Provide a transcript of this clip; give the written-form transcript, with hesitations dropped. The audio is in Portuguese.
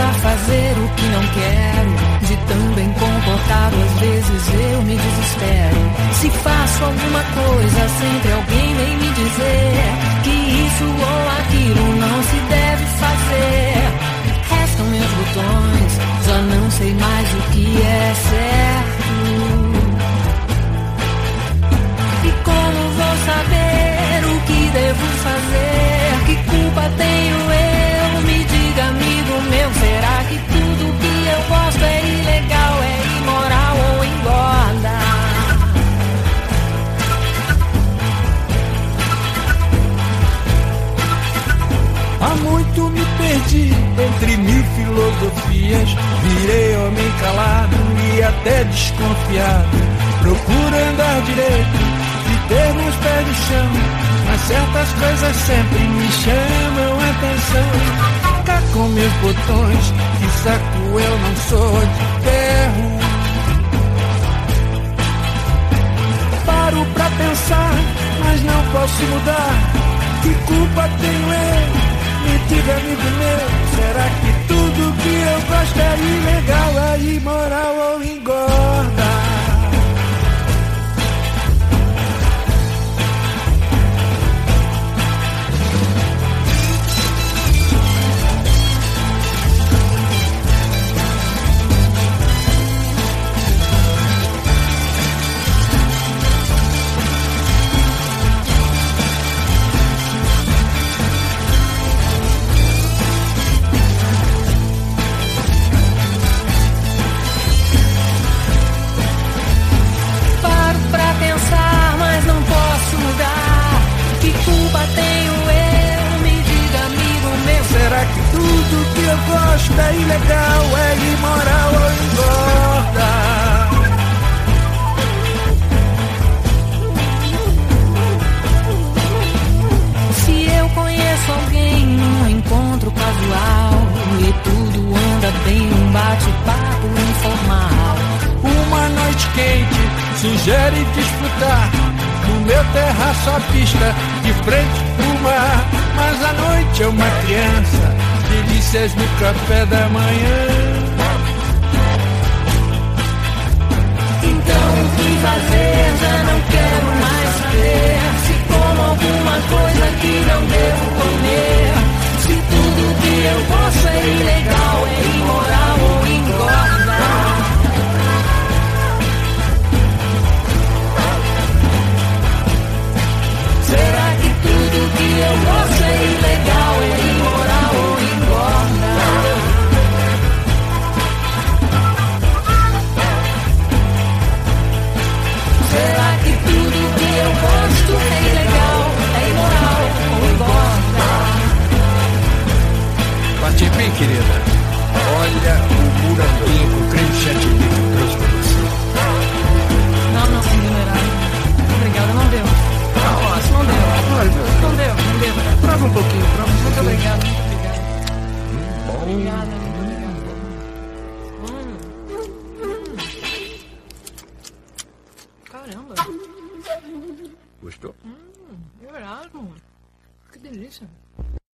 pra fazer o que não quero, de tão bem comportado às vezes eu me desespero. Se faço alguma coisa, sempre alguém vem me dizer que isso ou aquilo não se deve fazer. Restam meus botões, já não sei mais o que é certo. E como vou saber o que devo fazer? Que culpa tenho eu? Me diga, amigo meu, será que tudo que eu gosto é ilegal, é imoral ou engorda? Há muito me perdi entre mil filosofias, virei homem calado e até desconfiado. Procuro andar direito e ter meus pés no chão, mas certas coisas sempre me chamam a atenção. Cá com meus botões, que saco, eu não sou de ferro. Paro pra pensar, mas não posso mudar. Que culpa tenho eu? Me diga, amigo meu, será que tudo que eu gosto é ilegal, é imoral ou engorda? Tudo que eu gosto é ilegal, é imoral ou engorda? Se eu conheço alguém num encontro casual e tudo anda bem, um bate-papo informal, uma noite quente sugere desfrutar no meu terraço a pista de frente pro mar. Mas a noite é uma criança, delícias no café da manhã. Então o que fazer? Já não quero mais saber. Se como alguma coisa que não devo comer. Se tudo que eu posso é ilegal, é imoral ou engorda. Será que tudo que eu gosto é ilegal, é imoral ou engorda? Será que tudo que eu gosto é ilegal, é imoral ou engorda? Bate bem, querida. Olha o buraquinho com o creme chantilly que eu trouxe pra você. Não, ignorado. Obrigada, não deu. Nossa, não deu. Não deu. Prova um pouquinho, prova um pouquinho. Muito obrigada. Bom. Obrigada. Caramba. Gostou? Verdade. Que delícia.